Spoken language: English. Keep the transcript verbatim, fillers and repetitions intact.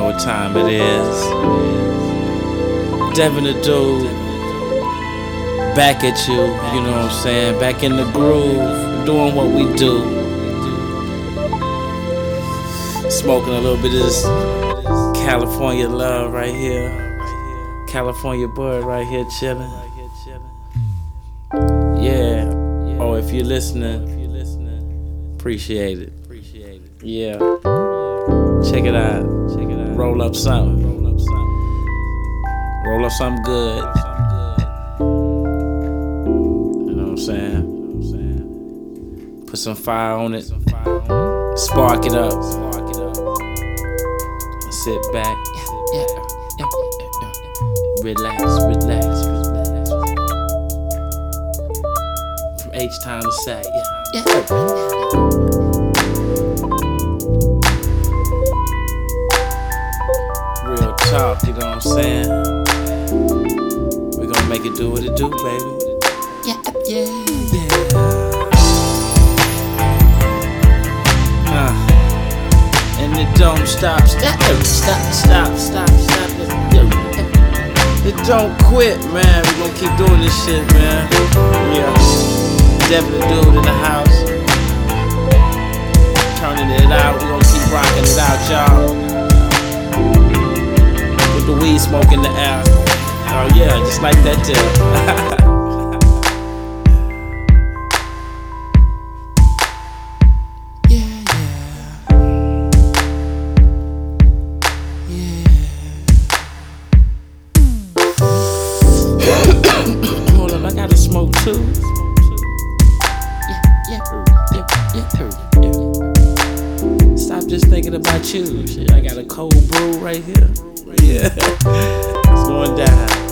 what time it is. Devin the Dude, back at you, you know what I'm saying? Back in the groove, doing what we do. Smoking a little bit of this California love right here. California bud right here chilling. Yeah. Oh, if you're listening, appreciate it. Yeah. Check it out. Check it out. Roll up something. Roll up something. Roll up something good. You know what I'm saying? Put some fire on it. Spark it up. Sit back. Relax, relax, relax. From H-Town to Sac. Yeah. Real talk, you know what I'm saying? We're gonna make it do what it do, baby. Yeah, yeah, yeah. Uh, and it don't stop, stop, stop, stop, stop, stop. It don't quit, man. We gonna keep doing this shit, man. Yeah. Devin the Dude in the house. Turning it out. We gonna keep rocking it out, y'all. With the weed smoke in the air. Oh yeah, just like that too. Smoke too. Yeah, yeah, yeah, yeah, yeah. Stop just thinking about you. Shit, I got a cold brew right here. Yeah, it's going down.